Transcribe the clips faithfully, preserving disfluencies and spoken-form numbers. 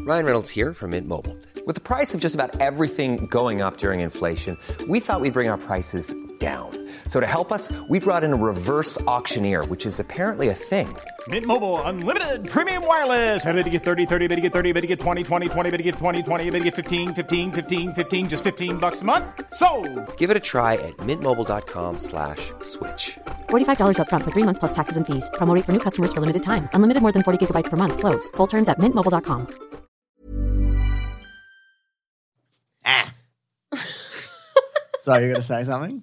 Ryan Reynolds here from Mint Mobile. With the price of just about everything going up during inflation, we thought we'd bring our prices down. So to help us, we brought in a reverse auctioneer, which is apparently a thing. Mint Mobile Unlimited Premium Wireless. How to get thirty, thirty, how to get thirty, how to get twenty, twenty, twenty, how to get twenty, twenty, how to get fifteen, fifteen, fifteen, fifteen, just fifteen bucks a month? Sold! Give it a try at mintmobile.com slash switch. forty-five dollars up front for three months plus taxes and fees. Promo rate for new customers for limited time. Unlimited more than forty gigabytes per month. Slows full terms at mint mobile dot com. Ah. So you're going to say something?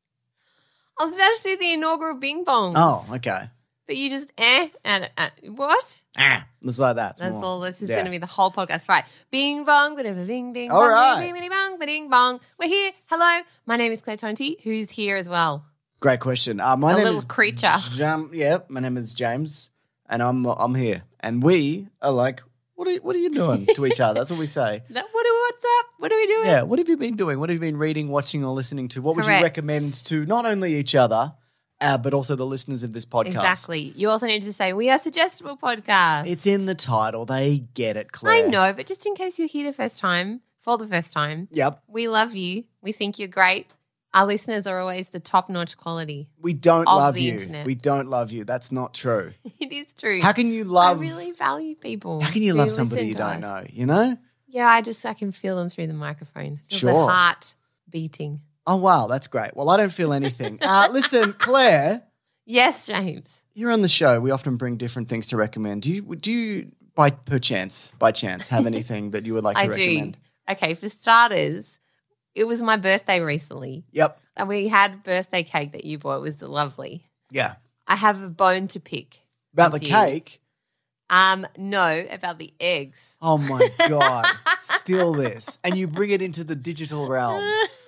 I was about to do the inaugural Bing Bongs. Oh, okay. But you just eh and uh, what? Ah, it's like that. It's That's more- all. This is yeah. going to be the whole podcast, right? Bing bong, whatever. Bing bing. All bong, right. Bing bing bong, bing bong. We're here. Hello, my name is Claire Tonti, who's here as well. Great question. Uh, my A name little is creature. Jam- yeah, my name is James, and I'm I'm here, and we are like, what are you, what are you doing to each other? That's what we say. That, what do, what's up? What are we doing? Yeah, what have you been doing? What have you been reading, watching, or listening to? What would Correct. you recommend to not only each other, uh, but also the listeners of this podcast? Exactly. You also need to say we are suggestible podcast. It's in the title. They get it, Claire. I know, but just in case you're here the first time, for the first time, Yep. we love you. We think you're great. Our listeners are always the top-notch quality. We don't Of love the you. internet. We don't love you. That's not true. It is true. How can you love? I really value people. how can you who love somebody listen you to don't us. know? You know? Yeah, I just I can feel them through the microphone. Feel Sure. the heart beating. Oh wow, that's great. Well, I don't feel anything. uh, listen, Claire, Yes, James. you're on the show. We often bring different things to recommend. Do you? Do you, by perchance, by chance, have anything that you would like to I recommend? do. Okay, for starters, it was my birthday recently, Yep. and we had birthday cake that you bought. It was lovely. Yeah. I have a bone to pick. About with the you. cake. Um, no, about the eggs. Oh my god! Still this, and you bring it into the digital realm.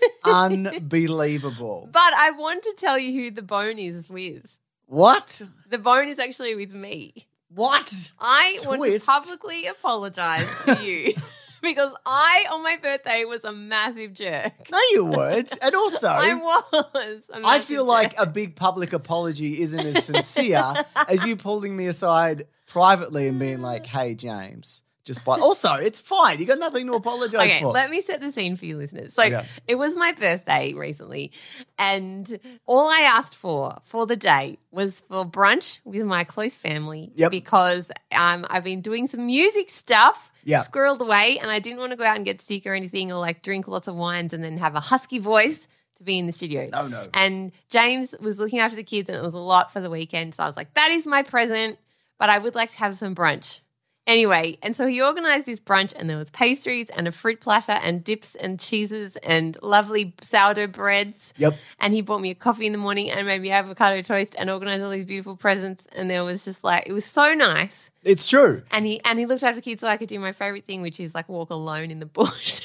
Unbelievable. But I want to tell you who the bone is with. What? The bone is actually with me. What? I want to Twist. publicly apologize to you because I, on my birthday, was a massive jerk. No, you weren't. And also, I was. a I massive feel like jerk. a big public apology isn't as sincere as you pulling me aside privately and being like, "Hey, James, just by." Also, it's fine. You got nothing to apologize Okay, for. let me set the scene for you listeners. So Okay. it was my birthday recently, and all I asked for for the day was for brunch with my close family Yep. because um, I've been doing some music stuff Yeah. squirreled away, and I didn't want to go out and get sick or anything or like drink lots of wines and then have a husky voice to be in the studio. No, no. And James was looking after the kids, and it was a lot for the weekend. So I was like, that is my present, but I would like to have some brunch. Anyway, and so he organised this brunch, and there was pastries and a fruit platter and dips and cheeses and lovely sourdough breads. Yep. And he bought me a coffee in the morning and made me avocado toast and organised all these beautiful presents. And there was just like, it was so nice. It's true. And he and he looked after the kids so I could do my favourite thing, which is like walk alone in the bush.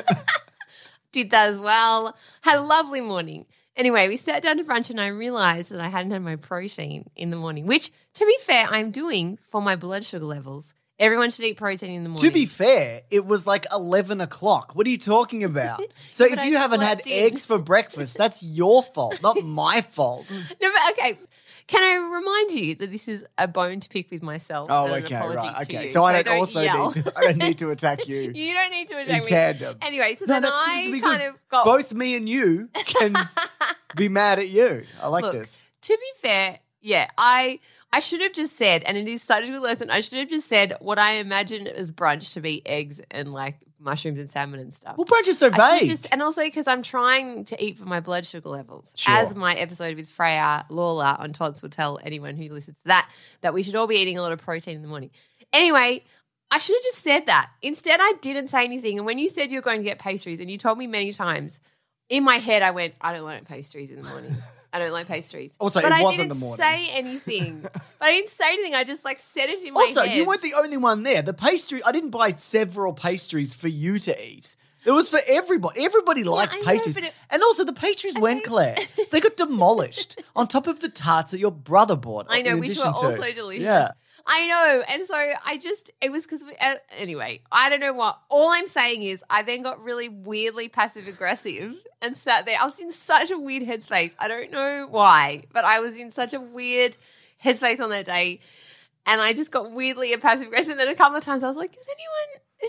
Did that as well. Had a lovely morning. Anyway, we sat down to brunch and I realised that I hadn't had my protein in the morning, which, to be fair, I'm doing for my blood sugar levels. Everyone should eat protein in the morning. To be fair, it was like eleven o'clock. What are you talking about? So But if I you haven't had slept in. eggs for breakfast, that's your fault, not my fault. No, but okay. Can I remind you that this is a bone to pick with myself? Oh, and an okay, apology right, to okay. you, So I don't, also yell. need to. I don't need to attack you. You don't need to in attack me. tandem. Anyway, so No, then that's I this will be kind good. of got Both me and you can be mad at you. I like Look, this. To be fair, yeah, I I should have just said, and it is such a good lesson, I should have just said what I imagine as brunch to be eggs and like mushrooms and salmon and stuff. Well, brunch is so I should have vague. just, and also because I'm trying to eat for my blood sugar levels. Sure. As my episode with Freya Lawler on Tots will tell anyone who listens to that, that we should all be eating a lot of protein in the morning. Anyway, I should have just said that. Instead, I didn't say anything. And when you said you were going to get pastries, and you told me many times, in my head I went, I don't like pastries in the morning. I don't like pastries. Also, but it I wasn't didn't the morning. say anything. But I didn't say anything. I just like said it in my Also, head. you weren't the only one there. The pastry, I didn't buy several pastries for you to eat. It was for everybody. Everybody likes I know, pastries. but it- and also, the pastries went, Claire. They got demolished on top of the tarts that your brother bought. I know, in which addition were to. also delicious. Yeah. I know. And so I just, it was because, uh, anyway, I don't know what. All I'm saying is I then got really weirdly passive aggressive and sat there. I was in such a weird headspace. I don't know why, but I was in such a weird headspace on that day. And I just got weirdly passive aggressive. And then a couple of times I was like, is anyone,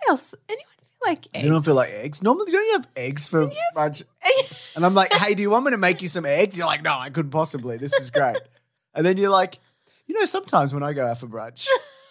else? Anyone feel like eggs? You don't feel like eggs? Normally, don't you have eggs for brunch? And I'm like, hey, do you want me to make you some eggs? You're like, no, I couldn't possibly. This is great. And then you're like, you know, sometimes when I go out for brunch,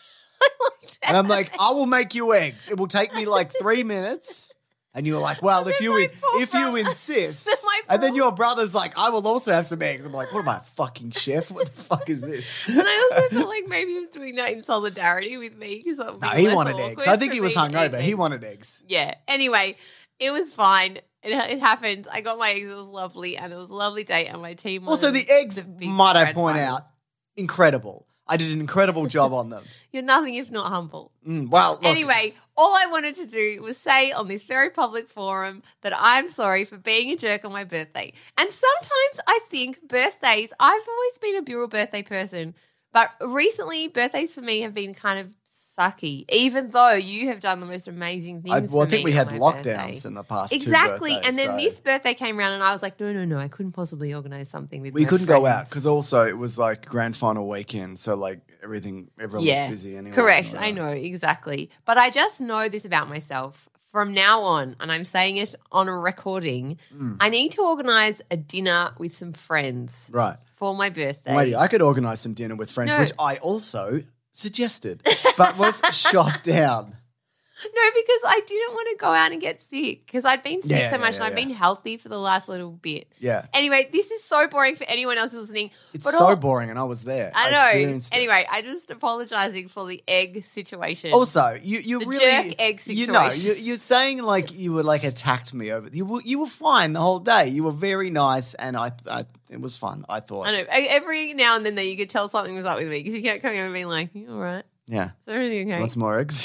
and I'm like, I will make you eggs. It will take me like three minutes. And you're like, well, if you my poor if you brother- insist. Then my And then poor- your brother's like, I will also have some eggs. I'm like, what am I, a fucking chef? What the fuck is this? And I also felt like maybe he was doing that in solidarity with me because No, he wanted eggs. I think he was hungover. He wanted eggs. Yeah. Anyway, it was fine. It, it happened. I got my eggs. It was lovely, and it was a lovely date. And my team. Also, won the eggs, the big might I grand point final. out, incredible. I did an incredible job on them. You're nothing if not humble. Mm, well, look, Anyway, all I wanted to do was say on this very public forum that I'm sorry for being a jerk on my birthday. And sometimes I think birthdays, I've always been a Bureau birthday person, but recently birthdays for me have been kind of sucky, even though you have done the most amazing things I, well, I for think me we on had my lockdowns birthday. in the past Exactly. two birthdays, And then so this birthday came around and I was like, no, no, no, I couldn't possibly organize something with we my couldn't go out friends. because also it was like grand final weekend, so like everything, everyone Yeah, was busy anyway. correct. Uh, I know, exactly. But I just know this about myself. From now on, and I'm saying it on a recording, Mm. I need to organize a dinner with some friends Right. for my birthday. Lady, I could organise some dinner with friends, No. which I also suggested, but was shot down. No, because I didn't want to go out and get sick because I'd been sick Yeah, so yeah, much yeah, and I've yeah. been healthy for the last little bit. Yeah. Anyway, this is so boring for anyone else listening. It's but so all- boring, and I was there. I know. experienced it. Anyway, I'm just apologizing for the egg situation. Also, you you The really jerk egg You know, situation. you, you're saying like you were like attacked me over. You were you were fine the whole day. You were very nice, and I, I it was fun. I thought. I know. e- Every now and then, though, you could tell something was up with me because you kept coming over and being like, "You all right? Yeah. Is everything okay? Want some more eggs?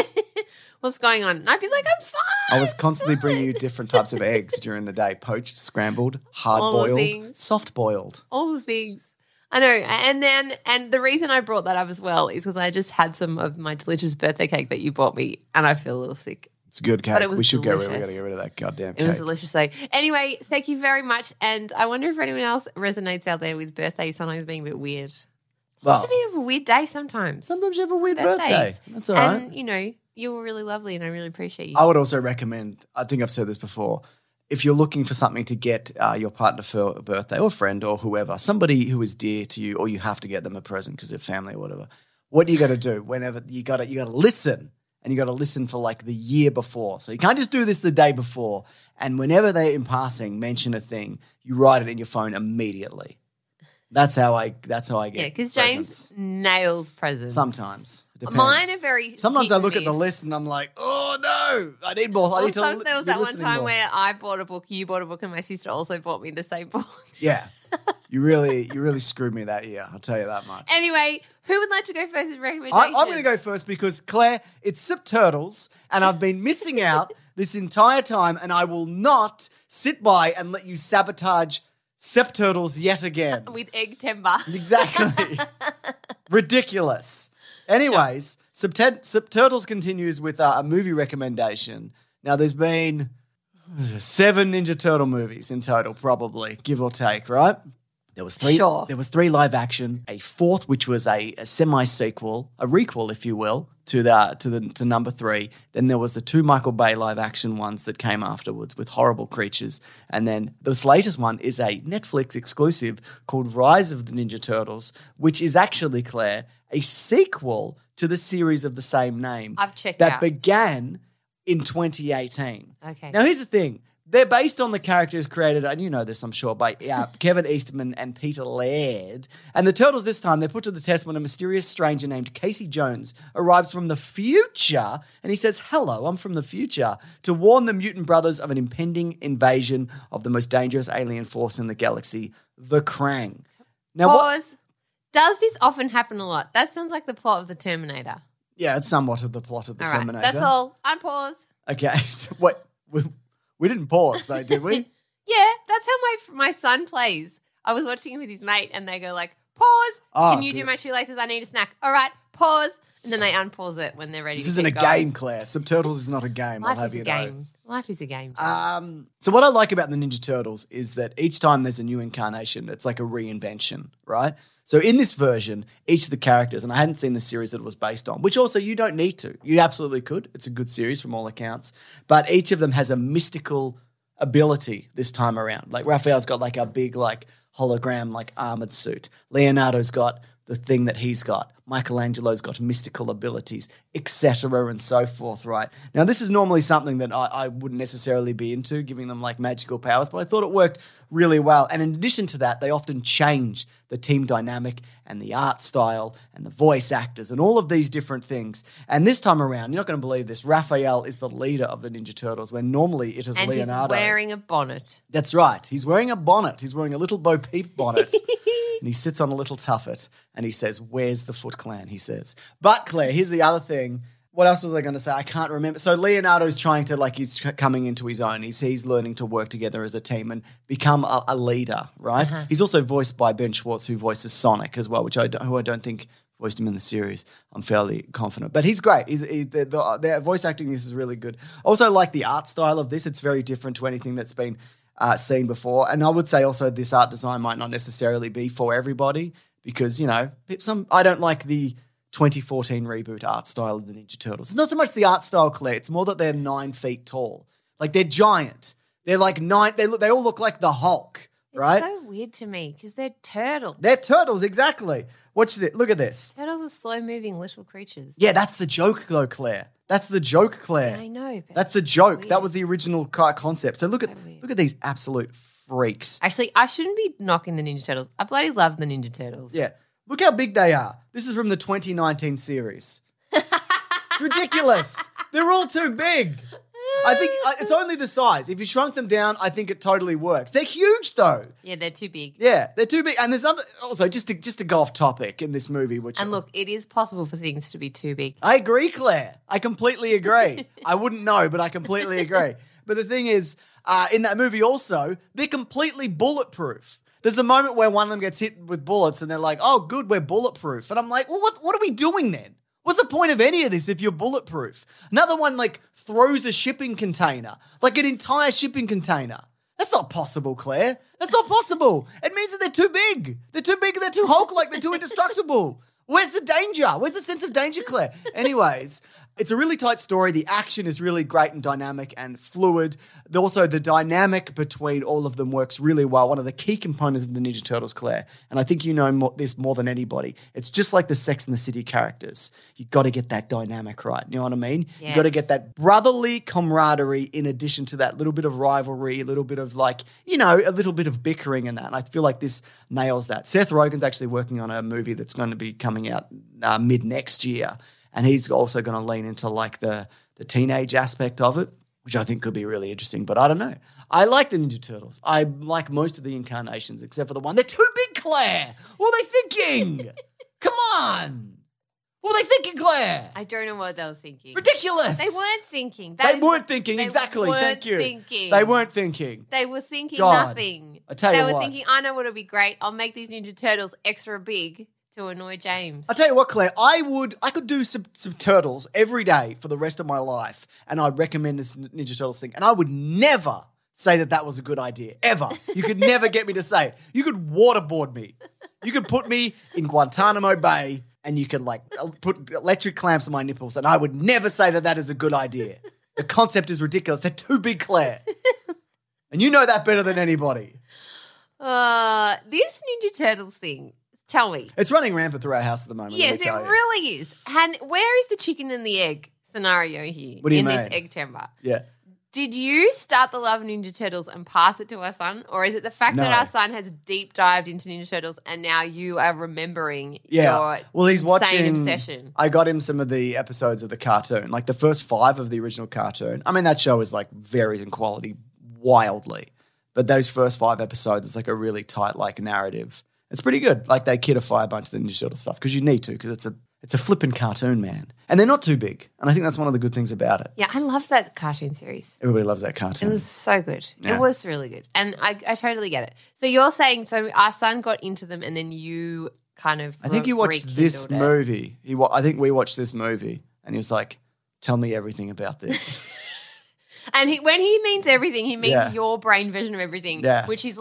What's going on?" And I'd be like, "I'm fine." I was constantly bringing you different types of eggs during the day: poached, scrambled, hard All the boiled, things. soft boiled. all the things. I know. And then, and the reason I brought that up as well is because I just had some of my delicious birthday cake that you bought me, and I feel a little sick. It's a good cake. But it was we should get rid. We delicious. got to get rid of that goddamn It cake. was delicious though. Anyway, thank you very much. And I wonder if anyone else resonates out there with birthdays sometimes being a bit weird. It's Well, just a bit of a weird day sometimes. Sometimes you have a weird Birthdays. birthday. That's all right. And, you know, you were really lovely and I really appreciate you. I would also recommend, I think I've said this before, if you're looking for something to get uh, your partner for a birthday or friend or whoever, somebody who is dear to you, or you have to get them a present because they're family or whatever, what do you got to do? Whenever you got to, you got to listen, and you got to listen for like the year before. So you can't just do this the day before. And whenever they, in passing, mention a thing, you write it in your phone immediately. That's how I. That's how I get. yeah, because presents. James nails presents. Sometimes. It depends. Mine are very Sometimes hit I and look at the miss. list and I'm like, oh no, I need more. I Well, need to some, li- there was be that one listening time more. where I bought a book, you bought a book, and my sister also bought me the same book. Yeah. You really, you really screwed me that year. I'll tell you that much. Anyway, who would like to go first with I, recommendations? I'm going to go first because, Claire, it's Sip Turtles, and I've been missing out this entire time, and I will not sit by and let you sabotage Sip Turtles yet again. with egg timber. Exactly. Ridiculous. Anyways, Sip, Sip Turtles continues with uh, a movie recommendation. Now, there's been seven Ninja Turtle movies in total, probably, give or take, right? There was three. Sure. There was three live action, a fourth, which was a, a semi sequel, a requel, if you will, to the to the to number three. Then there was the two Michael Bay live action ones that came afterwards with horrible creatures, and then this latest one is a Netflix exclusive called Rise of the Ninja Turtles, which is actually, Claire, a sequel to the series of the same name. I've checked that out. began in twenty eighteen. Okay. Now here's the thing. They're based on the characters created, and you know this, I'm sure, by uh, Kevin Eastman and Peter Laird. And the Turtles this time, they're put to the test when a mysterious stranger named Casey Jones arrives from the future, and he says, hello, I'm from the future, to warn the mutant brothers of an impending invasion of the most dangerous alien force in the galaxy, the Krang. Now, what? Pause. Does this often happen a lot? That sounds like the plot of the Terminator. Yeah, it's somewhat of the plot of the All right, Terminator. that's all. Unpause. Okay, so what? We, we didn't pause, though, did we? Yeah, that's how my my son plays. I was watching him with his mate, and they go like, "Pause. Oh, Can you do good. my shoelaces? I need a snack." All right, pause, and then they unpause it when they're ready. This to isn't a keep going. game, Claire. Subturtles is not a game. Life I'll have is a you know. game. Life is a game. Um, so what I like about the Ninja Turtles is that each time there's a new incarnation, it's like a reinvention, right? So in this version, each of the characters, and I hadn't seen the series that it was based on, which also you don't need to. You absolutely could. It's a good series from all accounts. But each of them has a mystical ability this time around. Like Raphael's got like a big like hologram like armored suit. Leonardo's got the thing that he's got. Michelangelo's got mystical abilities, et cetera and so forth, right? Now, this is normally something that I, I wouldn't necessarily be into, giving them like magical powers, but I thought it worked really well. And in addition to that, they often change the team dynamic and the art style and the voice actors and all of these different things. And this time around, you're not going to believe this, Raphael is the leader of the Ninja Turtles, when normally it is and Leonardo. And he's wearing a bonnet. That's right. He's wearing a bonnet. He's wearing a little Bo Peep bonnet. And he sits on a little tuffet and he says, "Where's the Foot Clan?" he says. But Claire, here's the other thing. What else was I going to say? I can't remember. So Leonardo's trying to, like, he's coming into his own. He's, he's learning to work together as a team and become a, a leader, right? Uh-huh. He's also voiced by Ben Schwartz, who voices Sonic as well, which I don't, who I don't think voiced him in the series. I'm fairly confident. But he's great. He's, he, the, the, the voice acting this is really good. Also like the art style of this. It's very different to anything that's been uh, seen before. And I would say also this art design might not necessarily be for everybody because, you know, some I don't like the twenty fourteen reboot art style of the Ninja Turtles. It's not so much the art style, Claire. It's more that they're nine feet tall. Like, they're giant. They're like nine. They look. They all look like the Hulk, right? It's so weird to me because they're turtles. They're turtles, exactly. Watch this. Look at this. Turtles are slow-moving little creatures. Yeah, that's the joke, though, Claire. That's the joke, Claire. I know. But that's the joke. That was the original concept. So look at weird. look at these absolute freaks. Actually, I shouldn't be knocking the Ninja Turtles. I bloody love the Ninja Turtles. Yeah. Look how big they are. This is from the twenty nineteen series. It's ridiculous. They're all too big. I think uh, it's only the size. If you shrunk them down, I think it totally works. They're huge, though. Yeah, they're too big. Yeah, they're too big. And there's other, also, just to, just to go off topic in this movie, which And look, it is possible for things to be too big. I agree, Claire. I completely agree. I wouldn't know, but I completely agree. But the thing is, uh, in that movie also, they're completely bulletproof. There's a moment where one of them gets hit with bullets and they're like, "Oh, good, we're bulletproof." And I'm like, well, what, what are we doing then? What's the point of any of this if you're bulletproof? Another one, like, throws a shipping container, like an entire shipping container. That's not possible, Claire. That's not possible. It means that they're too big. They're too big and they're too Hulk-like. They're too indestructible. Where's the danger? Where's the sense of danger, Claire? Anyways, it's a really tight story. The action is really great and dynamic and fluid. Also, the dynamic between all of them works really well. One of the key components of the Ninja Turtles, Claire, and I think you know more, this more than anybody, it's just like the Sex and the City characters. You got to get that dynamic right. You know what I mean? Yes. You got to get that brotherly camaraderie in addition to that little bit of rivalry, a little bit of like, you know, a little bit of bickering and that. And I feel like this nails that. Seth Rogen's actually working on a movie that's going to be coming out uh, mid next year. And he's also going to lean into like the, the teenage aspect of it, which I think could be really interesting. But I don't know. I like the Ninja Turtles. I like most of the incarnations except for the one. They're too big, Claire. What are they thinking? Come on. What are they thinking, Claire? I don't know what they were thinking. Ridiculous. They weren't thinking. That They is weren't what- thinking. they Exactly. weren't Thank you. Thinking. They weren't thinking. They were thinking God. nothing. I tell they you were what. thinking, I know what'll be great. I'll make these Ninja Turtles extra big to annoy James. I'll tell you what, Claire, I would, I could do some, some turtles every day for the rest of my life, and I'd recommend this Ninja Turtles thing, and I would never say that that was a good idea, ever. You could never get me to say it. You could waterboard me. You could put me in Guantanamo Bay, and you could, like, put electric clamps on my nipples, and I would never say that that is a good idea. The concept is ridiculous. They're too big, Claire. And you know that better than anybody. Uh, this Ninja Turtles thing, tell me. It's running rampant through our house at the moment. let Yes, me it tell you. really is. And where is the chicken and the egg scenario here What do you in mean? this Egg-Timber? Yeah. Did you start the love of Ninja Turtles and pass it to our son? Or is it the fact that No. our son has deep dived into Ninja Turtles and now you are remembering Yeah. your Well, he's insane watching. obsession? I got him some of the episodes of the cartoon, like the first five of the original cartoon. I mean, that show is like varies in quality wildly, but those first five episodes, it's like a really tight like narrative. It's pretty good. Like they kidify a bunch of the Ninja Turtle stuff because you need to because it's a it's a flippin' cartoon, man, and they're not too big. And I think that's one of the good things about it. Yeah, I love that cartoon series. Everybody loves that cartoon. It was so good. Yeah. It was really good. And I, I totally get it. So you're saying, so our son got into them and then you kind of I think he re- watched this rekindled it. movie. He wa- I think we watched this movie, and he was like, "Tell me everything about this." And he, when he means everything, he means Yeah. your brain version of everything, Yeah. which is like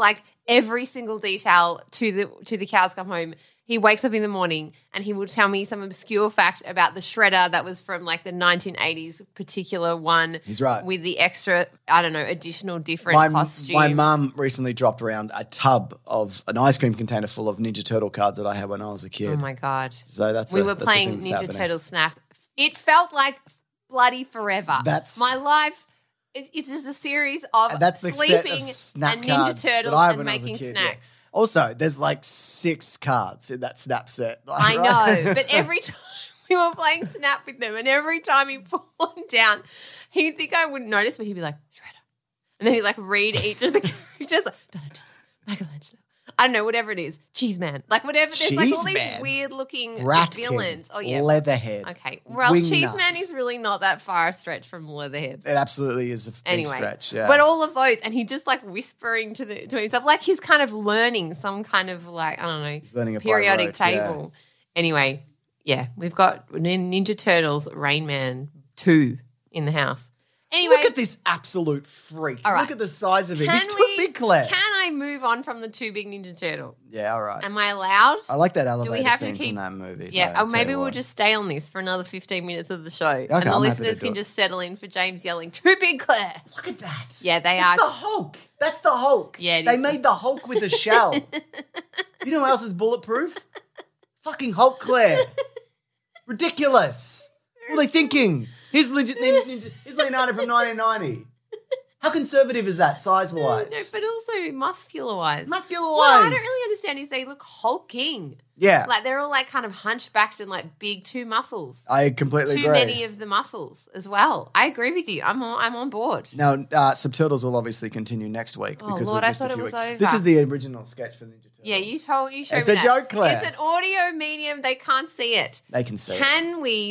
every single detail to the to the cows come home. He wakes up in the morning and he will tell me some obscure fact about the shredder that was from like the nineteen eighties particular one. He's right. With the extra, I don't know, additional different My, costume. my mum recently dropped around a tub of an ice cream container full of Ninja Turtle cards that I had when I was a kid. Oh my God. So that's we a- were that's a playing thing that's Ninja happening. Turtle Snap. It felt like bloody forever. That's- my life. it- It's just a series of And that's the set sleeping of snap and cards Ninja that Turtles I had and when I was a making kid, yeah. snacks. Also, there's like six cards in that snap set. Like, I right? know, but every time we were playing Snap with them, and every time he put one down, he'd think I wouldn't notice, but he'd be like, Shredder. And then he'd like read each of the characters, like, Donatello, Michelangelo. I don't know, whatever it is. Cheese Man. Like, whatever. There's like all Cheese these Man? weird looking Rat villains. King, Oh, yeah. Leatherhead. Okay. Well, Wing Cheese Nuts. Man is really not that far a stretch from Leatherhead. It absolutely is a big Anyway, stretch. Yeah. but all of those, and he just like whispering to the to himself, like he's kind of learning some kind of like I don't know, He's learning it by periodic rote, yeah. table. Anyway, yeah, we've got Nin- Ninja Turtles Rain Man two in the house. Anyway, Look at this absolute freak. All right. Look at the size of him. can He's too we- big, Claire. Can I move on from the two big Ninja Turtle? yeah, all right. Am I allowed? I like that elevator Do we have to scene keep? from that movie. Yeah, though, or I'll maybe tell you we'll what. just stay on this for another fifteen minutes of the show, and the I'm happy to listeners do can it. just settle in for James yelling, "Too big, Claire." Look at that. Yeah, they That's are. the Hulk. That's the Hulk. Yeah, it they is. made the Hulk with a shell. You know who else is bulletproof? Fucking Hulk, Claire. Ridiculous. What are they thinking? Here's legit ninja, ninja, here's Leonardo from nineteen ninety. How conservative is that size wise? No, but also muscular wise. Muscular What I don't wise. really understand is they look hulking. Yeah, Like they're all like kind of hunchbacked and like big, two muscles. I completely Too agree. many of the muscles as well. I agree with you. I'm on, I'm on board. Now, uh, Subturtles will obviously continue next week Oh, because Lord, we've I missed a thought it few was weeks. over. This is the original sketch for Ninja Turtles. Yeah, you told you showed It's me a that. joke, Claire. It's an audio medium. They can't see it. They can see it. Can we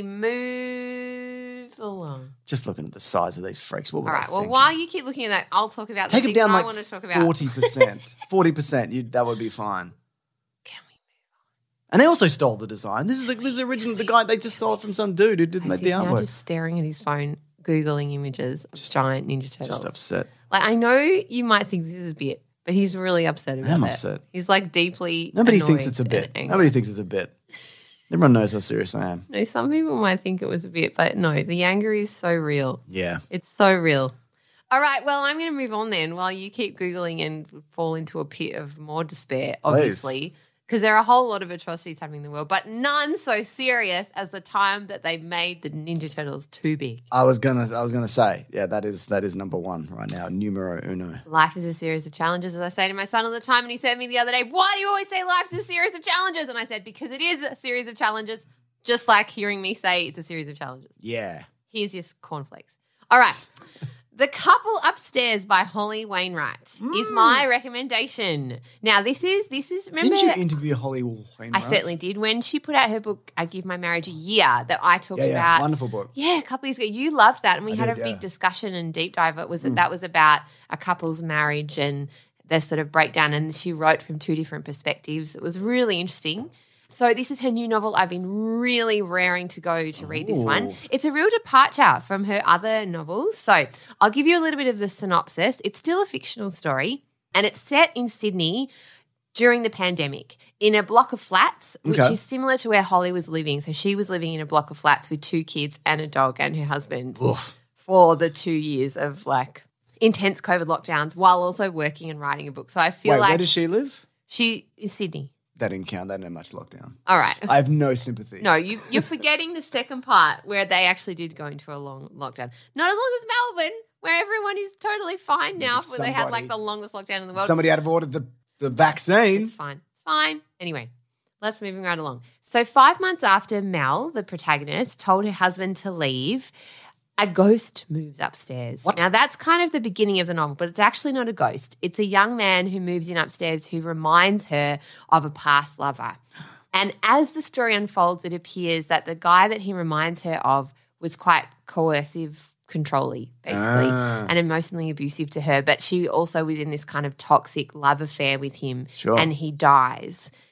move along? Just looking at the size of these freaks. What were All they right. Well, thinking? while you keep looking at that, I'll talk about Take the them thing down that I like want to talk about. forty percent. forty percent. You, that would be fine. Can we And they also stole the design. This is the, this is the original. The guy they just stole it from some dude who did move? make He's the now artwork. just staring at his phone, googling images of giant Ninja Turtles. Just upset. Like I know you might think this is a bit, but he's really upset about am it. upset. He's like deeply. Nobody annoyed thinks it's a and bit. angry. Nobody thinks it's a bit. Everyone knows how serious I am. No, some people might think it was a bit, but no, the anger is so real. Yeah. It's so real. All right, well, I'm going to move on then while you keep Googling and fall into a pit of more despair, obviously, because there are a whole lot of atrocities happening in the world, but none so serious as the time that they made the Ninja Turtles too big. I was gonna. I was gonna say. Yeah, that is that is number one right now. Numero uno. Life is a series of challenges, as I say to my son all the time, and he said to me the other day, why do you always say life is a series of challenges? And I said, because it is a series of challenges, just like hearing me say it's a series of challenges. Yeah. Here's your cornflakes. All right. The Couple Upstairs by Holly Wainwright is my recommendation. Now, this is, this is, remember, Didn't you interview Holly Wainwright? I certainly did. When she put out her book, I Give My Marriage a Year, that I talked Yeah, yeah. about. Wonderful book. Yeah, a couple years ago. You loved that. And we I had did, a big yeah. discussion and deep dive. It was that was about a couple's marriage and their sort of breakdown. And she wrote from two different perspectives. It was really interesting. So this is her new novel. I've been really raring to go to read this one. Ooh. It's a real departure from her other novels. So I'll give you a little bit of the synopsis. It's still a fictional story, and it's set in Sydney during the pandemic in a block of flats, which Okay. is similar to where Holly was living. So she was living in a block of flats with two kids and a dog and her husband Oof. for the two years of like intense COVID lockdowns while also working and writing a book. So I feel Wait, like where does she live? she is Sydney. That didn't count. That didn't have much lockdown. All right. I have no sympathy. No, you, you're forgetting the second part where they actually did go into a long lockdown. Not as long as Melbourne, where everyone is totally fine now, if where they had like somebody- the longest lockdown in the world. Somebody had ordered the, the vaccine. It's fine. It's fine. Anyway, let's move right along. So five months after Mel, the protagonist, told her husband to leave, a ghost moves upstairs. What? Now, that's kind of the beginning of the novel, but it's actually not a ghost. It's a young man who moves in upstairs who reminds her of a past lover. And as the story unfolds, it appears that the guy that he reminds her of was quite coercive, controlly, basically, Ah. and emotionally abusive to her. But she also was in this kind of toxic love affair with him, Sure. and he dies.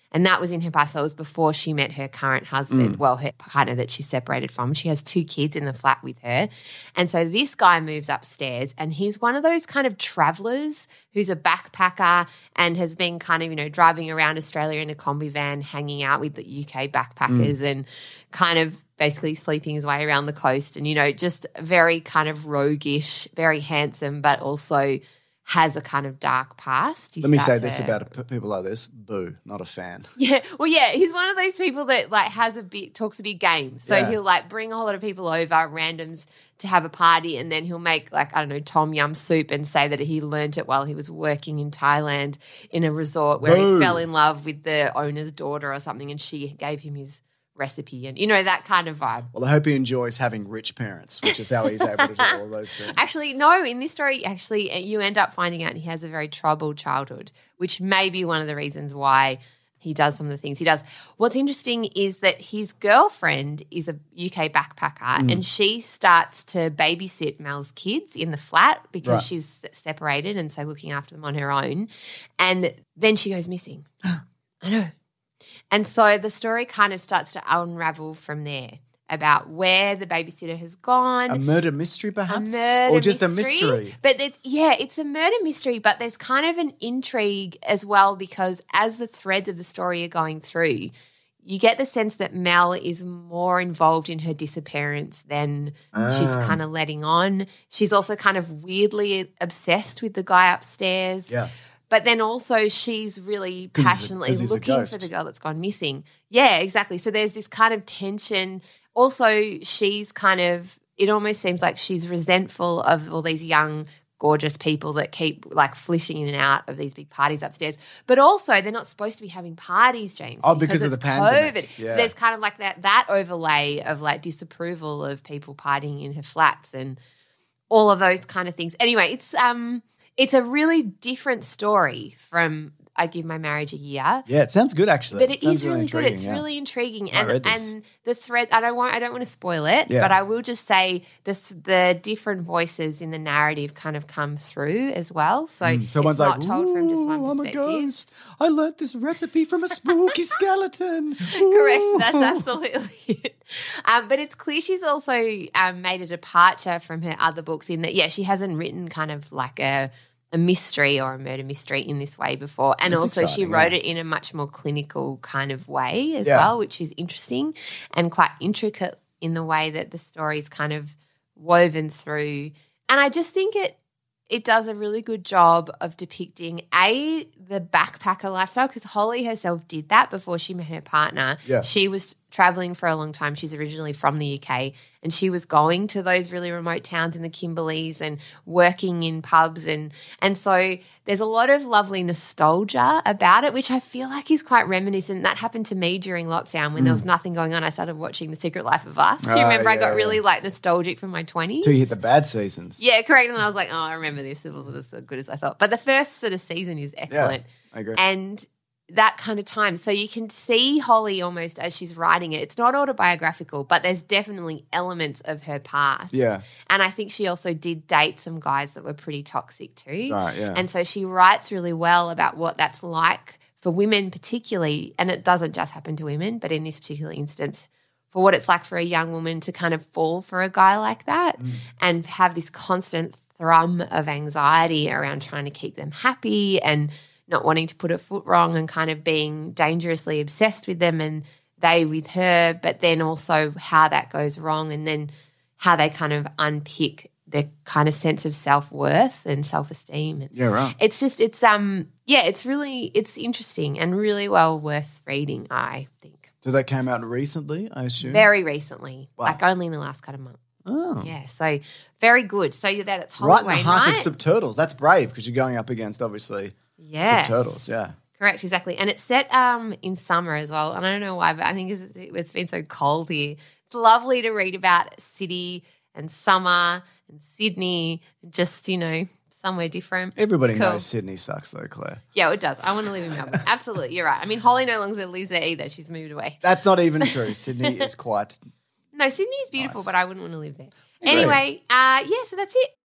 And that was in her past. So it was before she met her current husband, Mm. well, her partner that she's separated from. She has two kids in the flat with her. And so this guy moves upstairs and he's one of those kind of travelers who's a backpacker and has been kind of, you know, driving around Australia in a combi van, hanging out with the U K backpackers Mm. and kind of basically sleeping his way around the coast and, you know, just very kind of roguish, very handsome, but also has a kind of dark past. You Let me start say this to- about p- people like this. Boo, not a fan. Yeah, well, yeah, he's one of those people that like has a bit talks a big game. So Yeah. he'll like bring a whole lot of people over, randoms, to have a party, and then he'll make like I don't know tom yum soup and say that he learnt it while he was working in Thailand in a resort where Boo. he fell in love with the owner's daughter or something, and she gave him his recipe, and you know that kind of vibe. Well, I hope he enjoys having rich parents, which is how he's able to do all those things. Actually, no, in this story, actually, uh, you end up finding out he has a very troubled childhood, which may be one of the reasons why he does some of the things he does. What's interesting is that his girlfriend is a U K backpacker Mm. and she starts to babysit Mel's kids in the flat because Right. she's separated and so looking after them on her own. And then she goes missing. I know. And so the story kind of starts to unravel from there about where the babysitter has gone. A murder mystery, A perhaps? murder or just mystery. a mystery? But it's, yeah, it's a murder mystery, but there's kind of an intrigue as well because as the threads of the story are going through, you get the sense that Mel is more involved in her disappearance than she's Ah. kind of letting on. She's also kind of weirdly obsessed with the guy upstairs. Yeah. But then also she's really 'Cause he's a- passionately 'cause he's a looking for ghost. the girl that's gone missing. Yeah, exactly. So there's this kind of tension. Also, she's kind of, it almost seems like she's resentful of all these young, gorgeous people that keep like flishing in and out of these big parties upstairs. But also they're not supposed to be having parties, James. Oh, because of it's the pandemic. COVID. Yeah. So there's kind of like that that overlay of like disapproval of people partying in her flats and all of those kind of things. Anyway, it's um it's a really different story from I Give My Marriage a Year. Yeah, it sounds good actually. But it Sounds is really good. intriguing, It's yeah. really intriguing, I and read this. and the threads. I don't want. I don't want to spoil it, Yeah. but I will just say the the different voices in the narrative kind of come through as well. So Mm, it's Someone's not like, told from just one "Ooh, I'm a perspective. ghost. I learnt this recipe from a spooky skeleton. Correct. Ooh." That's absolutely it. Um, but it's clear she's also um, made a departure from her other books in that, yeah, she hasn't written kind of like a, a mystery or a murder mystery in this way before. And That's also she exciting, wrote yeah. it in a much more clinical kind of way as Yeah. well, which is interesting and quite intricate in the way that the story's kind of woven through. And I just think it it does a really good job of depicting, A, the backpacker lifestyle, because Holly herself did that before she met her partner. Yeah. She was traveling for a long time. She's originally from the U K, and she was going to those really remote towns in the Kimberleys and working in pubs. And, and so there's a lot of lovely nostalgia about it, which I feel like is quite reminiscent. That happened to me during lockdown when there was nothing going on. I started watching The Secret Life of Us. Do you Mm. Ah, remember I yeah, got really yeah. like nostalgic from my twenties? Till you hit the bad seasons. Yeah, correct. And I was like, oh, I remember this. It wasn't as good as I thought. But the first sort of season is excellent. I agree. And that kind of time. So you can see Holly almost as she's writing it. It's not autobiographical, but there's definitely elements of her past. Yeah. And I think she also did date some guys that were pretty toxic too. Right, yeah. And so she writes really well about what that's like for women particularly. And it doesn't just happen to women, but in this particular instance, for what it's like for a young woman to kind of fall for a guy like that Mm. and have this constant thrum of anxiety around trying to keep them happy and not wanting to put a foot wrong and kind of being dangerously obsessed with them and they with her, but then also how that goes wrong and then how they kind of unpick their kind of sense of self-worth and self-esteem. And Yeah, right. it's just, it's, um, yeah, it's really, it's interesting and really well worth reading, I think. So that came out recently, I assume? Very recently, Wow. like only in the last kind of month. Oh. Yeah, so very good. So you're that it's Holly Right in the heart Wainwright. of Subturtles. That's brave because you're going up against, obviously, Yes. Subturtles. Yeah. Correct, exactly. And it's set um, in summer as well. And I don't know why, but I think it's, it's been so cold here. It's lovely to read about city and summer and Sydney, just, you know, somewhere different. Everybody It's cool. knows Sydney sucks, though, Claire. Yeah, it does. I want to live in Melbourne. Absolutely, you're right. I mean, Holly no longer lives there either. She's moved away. That's not even true. Sydney is quite. No, Sydney is beautiful, Nice. but I wouldn't want to live there. Agree. Anyway, uh, yeah, so that's it.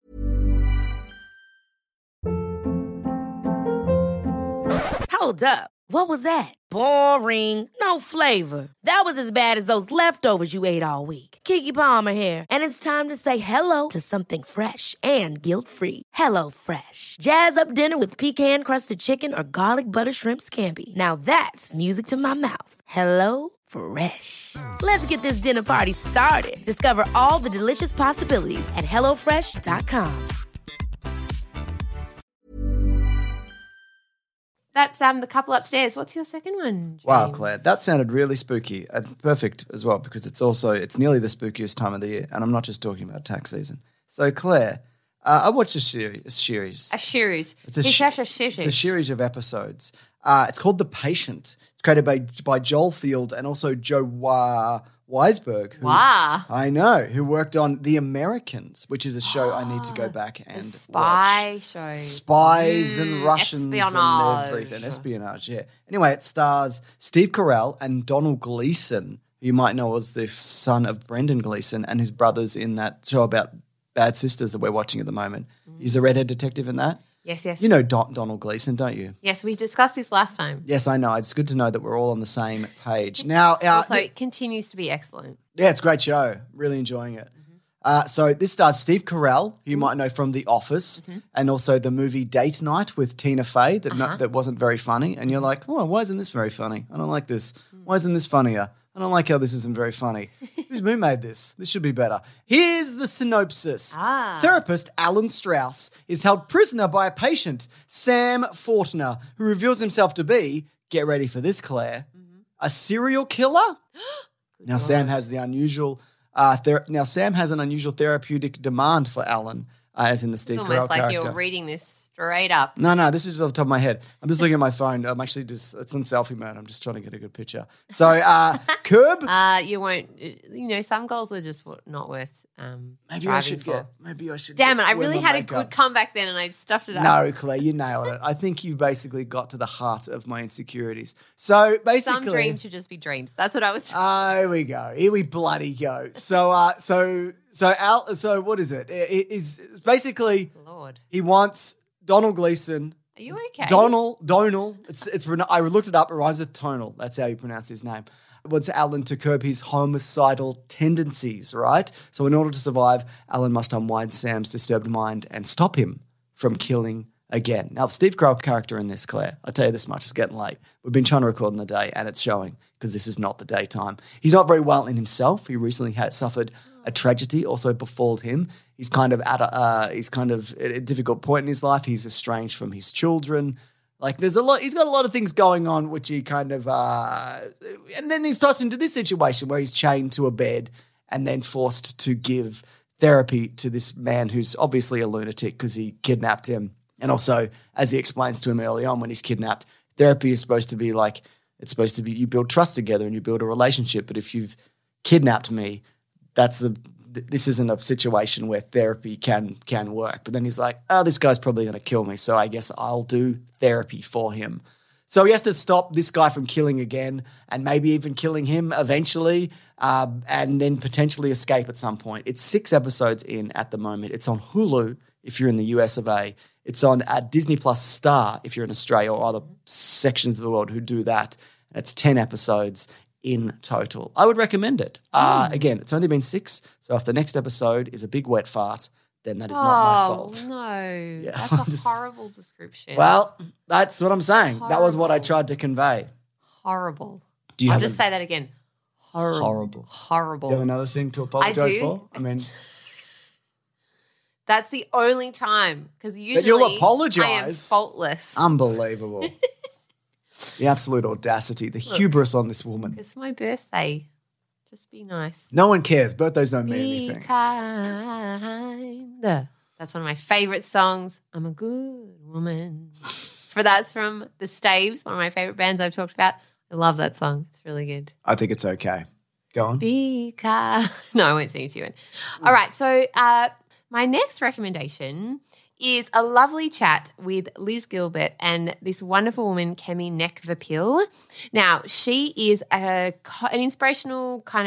Hold up. What was that? Boring. No flavor. That was as bad as those leftovers you ate all week. Keke Palmer here. And it's time to say hello to something fresh and guilt-free. Hello Fresh. Jazz up dinner with pecan-crusted chicken or garlic butter shrimp scampi. Now that's music to my mouth. Hello Fresh. Let's get this dinner party started. Discover all the delicious possibilities at hello fresh dot com. That's um the couple upstairs. What's your second one, James? Wow, Claire, that sounded really spooky and perfect as well because it's also it's nearly the spookiest time of the year, and I'm not just talking about tax season. So, Claire, uh, I watched a series. A series. A series. It's a, It's sh- a series. it's a series of episodes. Uh, it's called The Patient. It's created by by Joel Field and also Joe Wa- Weisberg. Who, Wow. I know, who worked on The Americans, which is a show I need to go back and The spy watch. show. Spies Mm, and Russians espionage. and everything. Espionage, yeah. Anyway, it stars Steve Carell and Donald Gleason, who you might know as the son of Brendan Gleeson and his brothers in that show about bad sisters that we're watching at the moment. Mm. He's the redhead detective in that. Yes, yes. You know Don- Donald Gleason, don't you? Yes, we discussed this last time. Yes, I know. It's good to know that we're all on the same page. Now, uh, Also, th- it continues to be excellent. yeah, it's a great show. Really enjoying it. Mm-hmm. Uh, so this stars Steve Carell, who you might know from The Office, Mm-hmm. and also the movie Date Night with Tina Fey that Uh-huh. no, that wasn't very funny. And you're like, oh, why isn't this very funny? I don't like this. Why isn't this funnier? I don't like how this isn't very funny. Who's who made this? This should be better. Here's the synopsis. Ah. Therapist Alan Strauss is held prisoner by a patient, Sam Fortner, who reveals himself to be, get ready for this, Claire, Mm-hmm. a serial killer? Now Sam has the unusual uh, ther- now Sam has an unusual therapeutic demand for Alan, uh, as in the Steve It's Carell almost like character. you're reading this straight up. No, no, this is just off the top of my head. I'm just looking at my phone. I'm actually just, it's on selfie mode. I'm just trying to get a good picture. So, uh, Curb, Uh, you won't, you know, some goals are just not worth um, maybe I striving should for. get, maybe I should Damn it, get I really wear my had a makeup. good comeback then and I stuffed it up. No, Claire, you nailed it. I think you basically got to the heart of my insecurities. So basically, Some dreams should just be dreams. That's what I was Ah, here we go. Here we bloody go. So, uh, so, so, Al, so, what is it? It is basically Lord. he wants Donald Gleason. Are you okay? Donald, Donald. It's it's. I looked it up. It rhymes with tonal. That's how you pronounce his name. Wants Alan to curb his homicidal tendencies, right? So, in order to survive, Alan must unwind Sam's disturbed mind and stop him from killing again. Now, the Steve Carell character in this, Claire, I'll tell you this much, it's getting late. We've been trying to record in the day, and it's showing because this is not the daytime. He's not very well in himself. He recently had suffered a tragedy, also befalled him. He's kind of at a, uh, he's kind of at a difficult point in his life. He's estranged from his children. Like there's a lot, he's got a lot of things going on, which he kind of, uh, and then he's tossed into this situation where he's chained to a bed and then forced to give therapy to this man who's obviously a lunatic because he kidnapped him. And also, as he explains to him early on when he's kidnapped, therapy is supposed to be like, it's supposed to be, you build trust together and you build a relationship. But if you've kidnapped me, that's the, this isn't a situation where therapy can can work. But then he's like, oh, this guy's probably going to kill me, so I guess I'll do therapy for him. So he has to stop this guy from killing again and maybe even killing him eventually um, and then potentially escape at some point. It's six episodes in at the moment. It's on Hulu if you're in the U S of A. It's on at Disney Plus Star if you're in Australia or other sections of the world who do that. It's ten episodes in total. I would recommend it. Uh, again, it's only been six, so if the next episode is a big wet fart, then that is oh, not my fault. no. Yeah, That's I'm a just- horrible description. Well, that's what I'm saying. That was what I Horrible. tried to convey. horrible. Do you I'll have just a- say that again. Horrible. Horrible. Horrible. Do you have another thing to apologize do. for? I mean, That's the only time because usually you'll I am apologise. faultless. unbelievable. The absolute audacity, the hubris on this woman. It's my birthday. Just be nice. No one cares. Birthdays don't mean Be anything. kind. That's one of my favorite songs. I'm a good woman. For that's from the Staves, one of my favorite bands I've talked about. I love that song. It's really good. I think it's okay. Go on. Be kind. No, I won't sing it to you. All right. So uh, my next recommendation is a lovely chat with Liz Gilbert and this wonderful woman, Kemi Nekvapil. Now, she is a, co- an inspirational kind of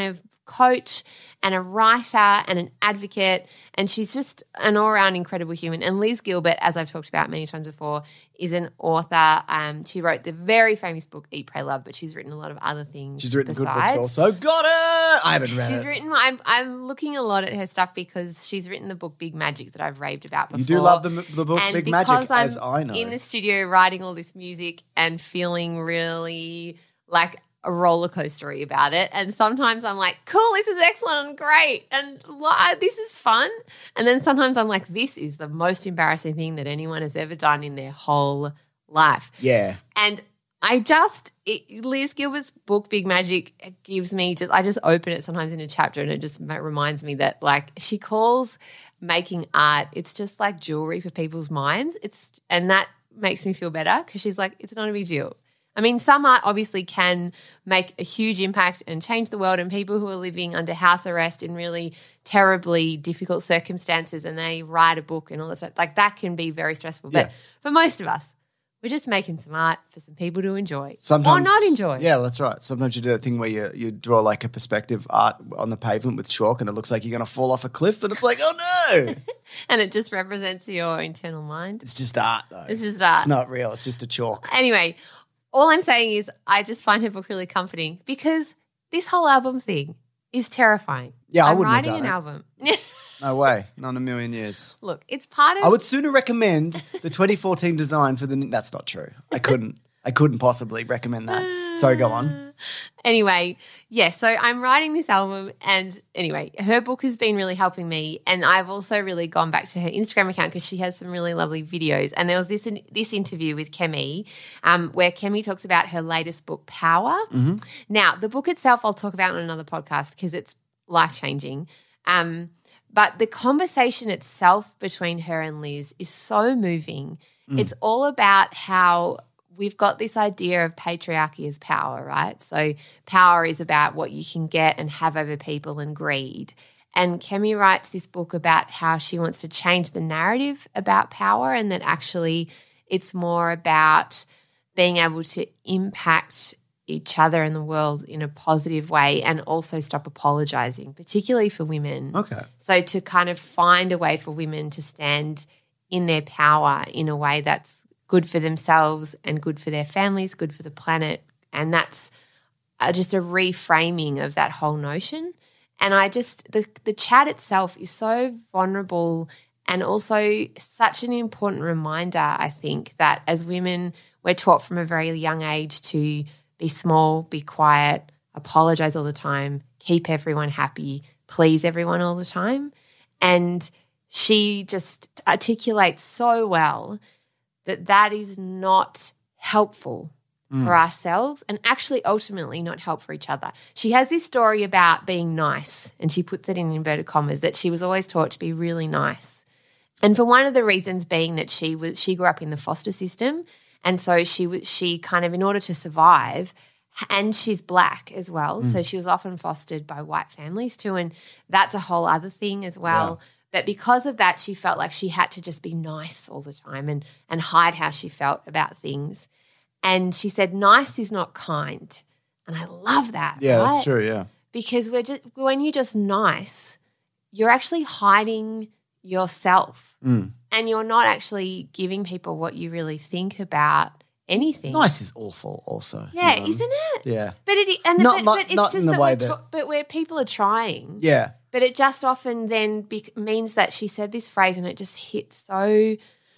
coach and a writer and an advocate, and she's just an all-around incredible human. And Liz Gilbert, as I've talked about many times before, is an author. Um, she wrote the very famous book Eat, Pray, Love, but she's written a lot of other things. She's written besides. good books also. Got it! I haven't read She's it. written. I'm, I'm looking a lot at her stuff because she's written the book Big Magic that I've raved about before. You do love the, the book and Big because Magic, I'm as I know. in the studio writing all this music and feeling really like a roller coastery about it. And sometimes I'm like, cool, this is excellent and great. And wow, this is fun. And then sometimes I'm like, this is the most embarrassing thing that anyone has ever done in their whole life. Yeah. And I just, it, Liz Gilbert's book, Big Magic, it gives me just, I just open it sometimes in a chapter and it just reminds me that like she calls making art, it's just like jewelry for people's minds. It's, and that makes me feel better because she's like, it's not a big deal. I mean, some art obviously can make a huge impact and change the world, and people who are living under house arrest in really terribly difficult circumstances and they write a book and all that stuff, like that can be very stressful. But Yeah. for most of us, we're just making some art for some people to enjoy Sometimes, or not enjoy. Yeah, that's right. Sometimes you do that thing where you, you draw like a perspective art on the pavement with chalk and it looks like you're going to fall off a cliff and it's like, oh no. And it just represents your internal mind. It's just art though. It's just art. It's not real. It's just a chalk. Anyway, all I'm saying is I just find her book really comforting because this whole album thing is terrifying. Yeah, I I'm wouldn't have writing done an it. album. No way. Not in a million years. Look, it's part of I would sooner recommend the twenty fourteen design for the. That's not true. I couldn't. I couldn't possibly recommend that. Sorry, go on. Anyway, yeah, so I'm writing this album and anyway, her book has been really helping me, and I've also really gone back to her Instagram account because she has some really lovely videos. And there was this this interview with Kemi um, where Kemi talks about her latest book, Power. Mm-hmm. Now, the book itself I'll talk about on another podcast because it's life-changing. Um, but the conversation itself between her and Liz is so moving. Mm. It's all about how we've got this idea of patriarchy as power, right? So power is about what you can get and have over people and greed. And Kemi writes this book about how she wants to change the narrative about power and that actually it's more about being able to impact each other and the world in a positive way and also stop apologizing, particularly for women. Okay. So to kind of find a way for women to stand in their power in a way that's good for themselves and good for their families, good for the planet. And that's uh, just a reframing of that whole notion. And I just, the, the chat itself is so vulnerable and also such an important reminder, I think, that as women, we're taught from a very young age to be small, be quiet, apologize all the time, keep everyone happy, please everyone all the time. And she just articulates so well that that is not helpful mm. for ourselves and actually ultimately not help for each other. She has this story about being nice, and she puts it in inverted commas, that she was always taught to be really nice. And for one of the reasons being that she was she grew up in the foster system, and so she was she kind of, in order to survive, and she's black as well, mm. so she was often fostered by white families too, and that's a whole other thing as well. Yeah. But because of that, she felt like she had to just be nice all the time and and hide how she felt about things. And she said, nice is not kind. And I love that. Yeah, right? that's true, yeah. Because we're just, when you're just nice, you're actually hiding yourself Mm. and you're not actually giving people what you really think about anything. Nice is awful also. Yeah, you know? isn't it? Yeah. But it and Not but, mu- but it's not just in the that way we're that- tr- but where people are trying. Yeah. But it just often then be- means that she said this phrase and it just hit so, it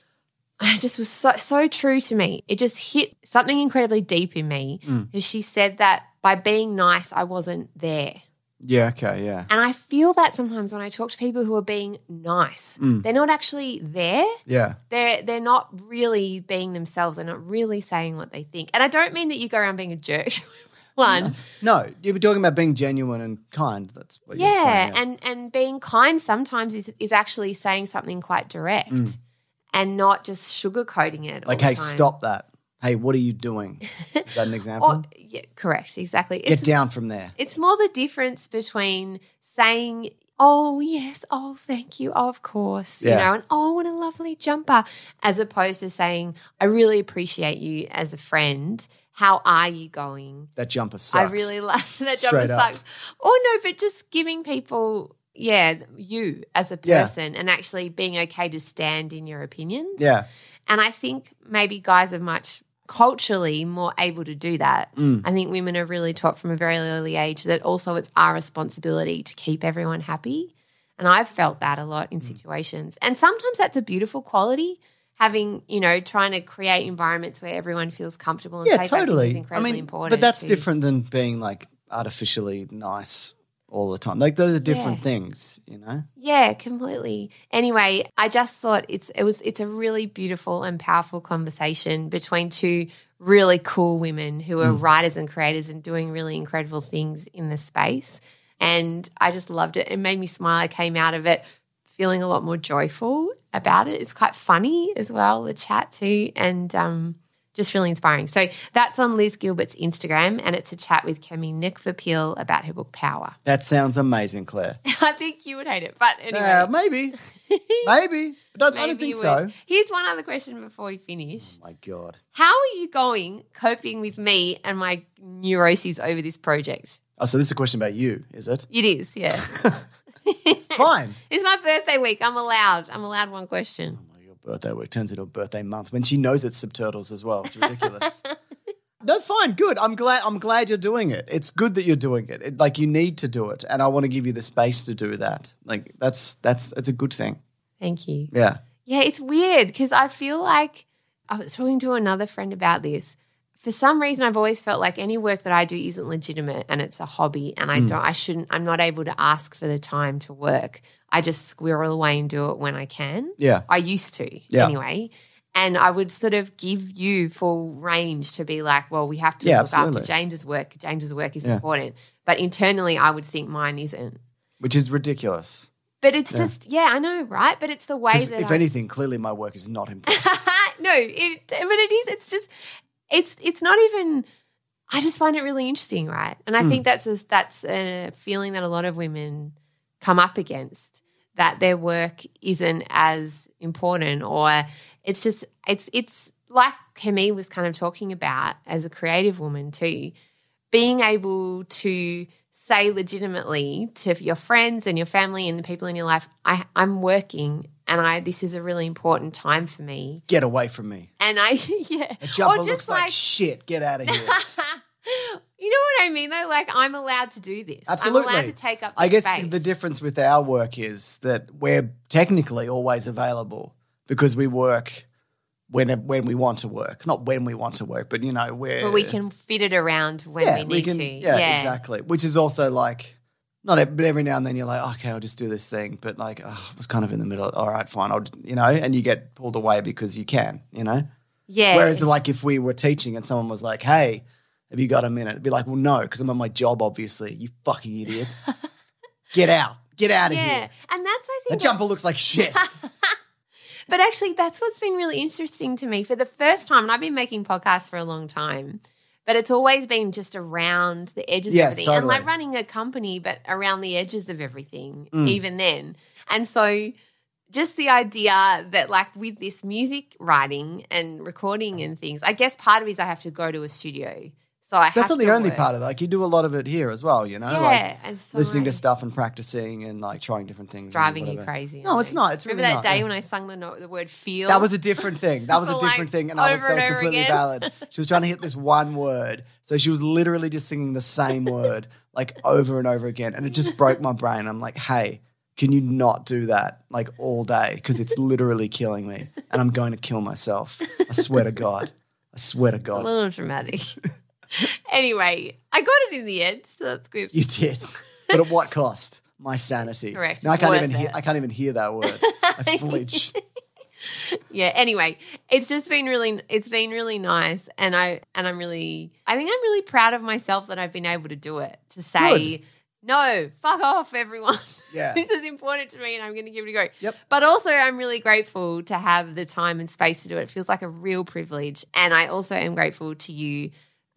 just was so, so true to me. It just hit something incredibly deep in me Mm. because she said that by being nice, I wasn't there. Yeah, okay, yeah. And I feel that sometimes when I talk to people who are being nice, Mm. they're not actually there. Yeah. They're they're not really being themselves. They're not really saying what they think. And I don't mean that you go around being a jerk. One. No, you're talking about being genuine and kind. That's what you're Yeah, saying. and and being kind sometimes is is actually saying something quite direct Mm. and not just sugarcoating it. Like, all hey, the time. stop that. Hey, what are you doing? Is that an example? Or, yeah, correct, exactly. Get It's down from there. it's more the difference between saying oh, yes, oh, thank you, oh, of course, you Yeah. know, and oh, what a lovely jumper, as opposed to saying, I really appreciate you as a friend. How are you going? That jumper sucks. I really like that jumper Straight up. sucks. Oh, no, but just giving people, yeah, you as a Yeah. person and actually being okay to stand in your opinions. Yeah. And I think maybe guys are much culturally more able to do that. Mm. I think women are really taught from a very early age that also it's our responsibility to keep everyone happy. And I've felt that a lot in Mm. situations. And sometimes that's a beautiful quality, having, you know, trying to create environments where everyone feels comfortable and Yeah, safe. I think is totally. I incredibly mean, important. but that's too. different than being like artificially nice all the time. Like those are different Yeah. things, you know? Yeah, completely. Anyway, I just thought it's it was it's a really beautiful and powerful conversation between two really cool women who are writers and creators and doing really incredible things in the space. And I just loved it. It made me smile. I came out of it feeling a lot more joyful about it. It's quite funny as well, the chat too, and um, just really inspiring. So that's on Liz Gilbert's Instagram, and it's a chat with Kemi Nekvapil about her book Power. That sounds amazing, Claire. I think you would hate it, but anyway. Yeah, maybe. Maybe. But I, I don't Maybe think you so. would. Here's one other question before we finish. Oh my God. How are you going coping with me and my neuroses over this project? Oh, so this is a question about you, is it? It is, yeah. Fine. It's my birthday week. I'm allowed. I'm allowed one question. Oh, your birthday week turns into a birthday month when she knows it's Subturtles as well. It's ridiculous. No, fine, good. I'm glad. I'm glad you're doing it. It's good that you're doing it. it. Like you need to do it, and I want to give you the space to do that. Like that's that's it's a good thing. Thank you. Yeah. Yeah, it's weird because I feel like I was talking to another friend about this. For some reason, I've always felt like any work that I do isn't legitimate and it's a hobby, and I Hmm. don't, I shouldn't, I'm not able to ask for the time to work. I just squirrel away and do it when I can. Yeah. I used to, Yeah. anyway. And I would sort of give you full range to be like, well, we have to Yeah, look absolutely. after James's work. James's work is Yeah. important. But internally, I would think mine isn't. Which is ridiculous. But it's just, yeah, I know, right? But it's the way 'Cause that if I, anything, clearly my work is not important. no, it, but it is. It's just, it's it's not even. I just find it really interesting, right? And I Hmm. think that's a, that's a feeling that a lot of women come up against, that their work isn't as important, or it's just it's it's like Kemi was kind of talking about as a creative woman too, being able to say legitimately to your friends and your family and the people in your life, I, I'm working and I this is a really important time for me. Get away from me. And I, yeah. A jumper or just looks like, shit. Get out of here. you know what I mean though? Like I'm allowed to do this. Absolutely. I'm allowed to take up the I guess space. the difference with our work is that we're technically always available because we work when when we want to work. Not when we want to work, but, you know, we're... But we can fit it around when yeah, we need can, to. Yeah, exactly. Which is also like... Not, ev- but every now and then you're like, okay, I'll just do this thing. But like, oh, I was kind of in the middle. All right, fine. I'll, just- you know, and you get pulled away because you can, you know? Yeah. Whereas like if we were teaching and someone was like, hey, have you got a minute? It'd be like, well, no, because I'm on my job, obviously. You fucking idiot. Get out. Get out of yeah. here. And that's, I That think, jumper looks like shit. but actually that's what's been really interesting to me for the first time. And I've been making podcasts for a long time, but it's always been just around the edges Yes, of everything. And like totally. running a company, but around the edges of everything, Mm. even then. And so just the idea that like with this music writing and recording and things, I guess part of it is I have to go to a studio. So I That's have not the to only work. part of it. Like you do a lot of it here as well, you know? Yeah, Like and so listening to I- stuff and practicing and like trying different things. It's and driving you whatever. crazy. No, I it's think. not. It's Remember really that not, day yeah. when I sung the, no- the word feel? That was a different thing. That was a For, like, different thing. And I was, over that and was over completely again. valid. She was trying to hit this one word. So she was literally just singing the same word like over and over again. And it just broke my brain. I'm like, hey, can you not do that like all day? Because it's literally killing me. And I'm going to kill myself. I swear to God. I swear to a God. little dramatic. Anyway, I got it in the end, so that's good. You did. But at what cost? My sanity. Correct. Now I can't Worth even hear it. I can't even hear that word. I flinch. Yeah, anyway, it's just been really it's been really nice, and I and I'm really I think I'm really proud of myself that I've been able to do it, to say no, fuck off everyone. Yeah. This is important to me and I'm going to give it a go. Yep. But also I'm really grateful to have the time and space to do it. It feels like a real privilege, and I also am grateful to you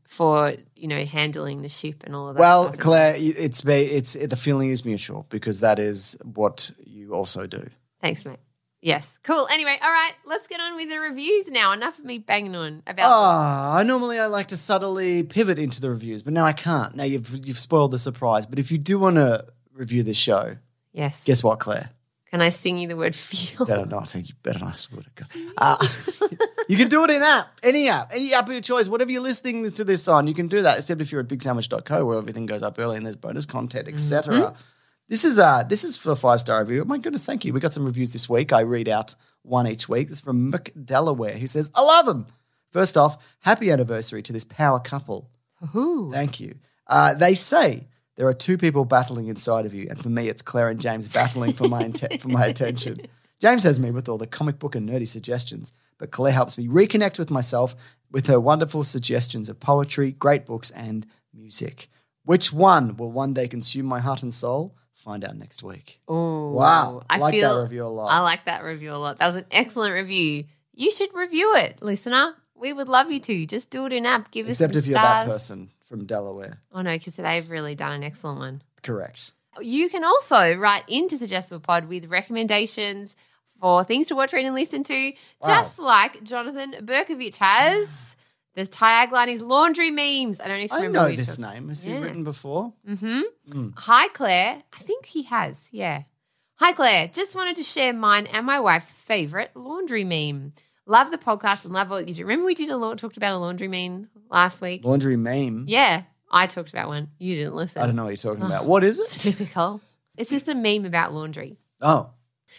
for, you know, handling the ship and all of that Well, stuff. Claire, it's be- it's it, the feeling is mutual because that is what you also do. Thanks, mate. Yes. Cool. Anyway, all right, let's get on with the reviews now. Enough of me banging on about Ah, I normally I like to subtly pivot into the reviews, but now I can't. Now you've you've spoiled the surprise. But if you do want to review this show, Yes. guess what, Claire? Can I sing you the word feel? Better not. You better not. Swear to God. Uh, you can do it in app, any app, any app of your choice, whatever you're listening to this on. You can do that. Except if you're at big sandwich dot co, where everything goes up early and there's bonus content, et cetera. Mm-hmm. This is uh this is for a five star review. Oh my goodness, thank you. We got some reviews this week. I read out one each week. This is from Mick Delaware, who says, "I love them." First off, happy anniversary to this power couple. Ooh. Thank you. Uh, they say there are two people battling inside of you, and for me, it's Claire and James battling for my inte- for my attention. James has me with all the comic book and nerdy suggestions, but Claire helps me reconnect with myself with her wonderful suggestions of poetry, great books, and music. Which one will one day consume my heart and soul? Find out next week. Oh, Wow. I I like feel, that review a lot. I like that review a lot. That was an excellent review. You should review it, listener. We would love you to. Just do it in app. Give Except us some if you're stars. that person from Delaware. Oh, no, because they've really done an excellent one. Correct. You can also write into Suggestible Pod with recommendations for things to watch, read, and listen to, Wow. just like Jonathan Berkovich has. The tagline is laundry memes. I don't know if you I remember know who he this talks- name. Has Yeah. he written before? Mm-hmm. Mm. Hi, Claire. I think he has, yeah. Hi, Claire. Just wanted to share mine and my wife's favourite laundry meme. Love the podcast and love what you do. Remember we did a la- talked about a laundry meme last week? Laundry meme. Yeah, I talked about one. You didn't listen. I don't know what you're talking about. What is It's it? typical. It's just a meme about laundry. Oh.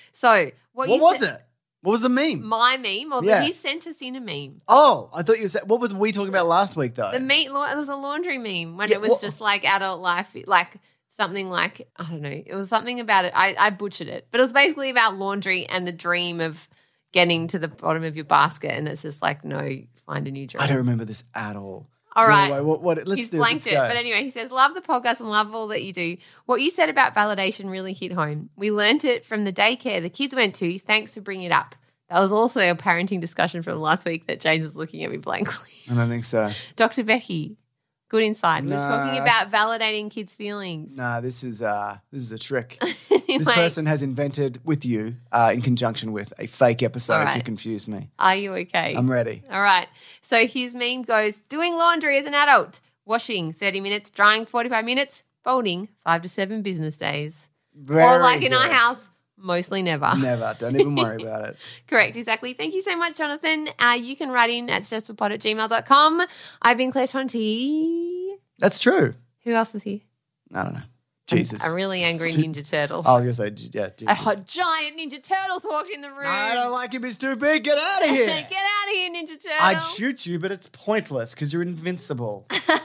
So what, What you was said- it? What was the meme? My meme, or Yeah. he sent us in a meme. Oh, I thought you said, what was we talking about last week though? The meme, it was a laundry meme when Yeah, it was what- just like adult life, like something like, I don't know, it was something about it. I, I butchered it, but it was basically about laundry and the dream of getting to the bottom of your basket. And it's just like, no, find a new dream. I don't remember this at all. All right. Anyway, what, what, let's He's do blanked let's it. go. But anyway, he says, love the podcast and love all that you do. What you said about validation really hit home. We learnt it from the daycare the kids went to. Thanks for bringing it up. That was also a parenting discussion from last week that James is looking at me blankly. I don't think so. Doctor Becky, good insight. We We're Nah. talking about validating kids' feelings. Nah, this is uh, this is a trick. Anyway, This person has invented with you, uh, in conjunction with, a fake episode All right. to confuse me. are you okay? I'm ready. All right. So his meme goes, doing laundry as an adult, washing thirty minutes, drying forty-five minutes, folding five to seven business days. Very or like in our good. house, mostly never. Never. Don't even worry about it. Correct, exactly. Thank you so much, Jonathan. Uh, you can write in at suggestiblepod at gmail dot com. I've been Claire Tonti. That's true. Who else is here? I don't know. Jesus. A really angry Ninja Turtle. I was going to say, yeah, A Jesus. hot giant Ninja Turtle's walked in the room. No, I don't like him. He's too big. Get out of here. Get out of here, Ninja Turtle. I'd shoot you, but it's pointless because you're invincible.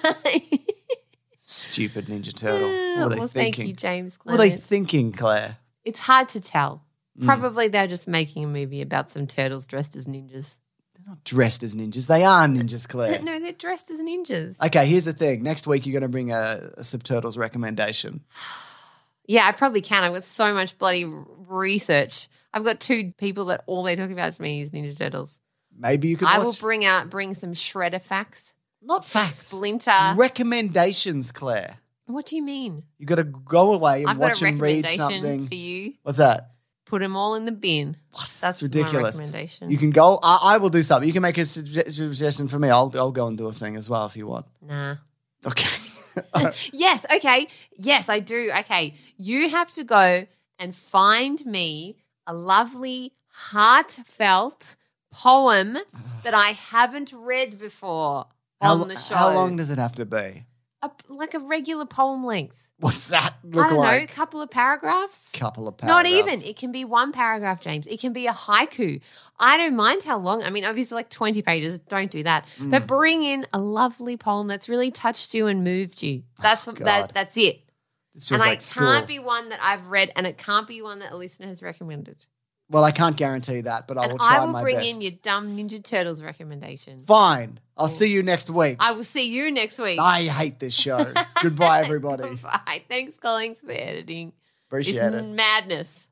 Stupid Ninja Turtle. What are they well, thinking? thank you, James What are they Clement. thinking, Claire? It's hard to tell. Mm. Probably they're just making a movie about some turtles dressed as ninjas. They're not dressed as ninjas. They are ninjas, Claire. No, they're dressed as ninjas. Okay, here's the thing. Next week, you're going to bring a, a Subturtles recommendation. Yeah, I probably can. I've got so much bloody r- research. I've got two people that all they talk about to me is Ninja Turtles. Maybe you could I watch. will bring out bring some shredder facts. Not facts. Splinter. Recommendations, Claire. What do you mean? You got to go away and I've got watch a and read recommendation something. for you. What's that? Put them all in the bin. What? That's That's ridiculous. my recommendation. You can go. I, I will do something. You can make a sugge- suggestion for me. I'll I'll go and do a thing as well if you want. Nah. Okay. Yes, okay. Yes, I do. Okay. You have to go and find me a lovely, heartfelt poem that I haven't read before how, on the show. how long does it have to be? A, like a regular poem length. What's that look I don't know, a like? couple of paragraphs. Couple of Not paragraphs. even. It can be one paragraph, James. It can be a haiku. I don't mind how long. I mean, obviously, like twenty pages. Don't do that. Mm. But bring in a lovely poem that's really touched you and moved you. That's Oh, that. God. That's it. This feels And like it school. can't be one that I've read, and it can't be one that a listener has recommended. Well, I can't guarantee that, but I and will try I will my bring best. in your dumb Ninja Turtles recommendation. Fine. I'll see you next week. I will see you next week. I hate this show. Goodbye, everybody. Bye. Thanks, Collings, for editing. Appreciate it's it. madness.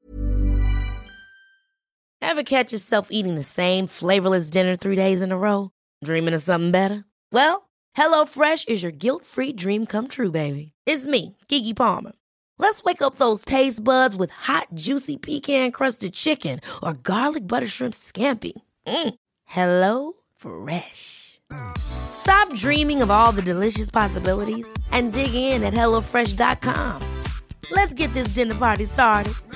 Ever catch yourself eating the same flavorless dinner three days in a row? Dreaming of something better? Well, HelloFresh is your guilt-free dream come true, baby. It's me, Keke Palmer. Let's wake up those taste buds with hot, juicy pecan-crusted chicken or garlic butter shrimp scampi. Mm. Hello Fresh. Stop dreaming of all the delicious possibilities and dig in at hello fresh dot com. Let's get this dinner party started.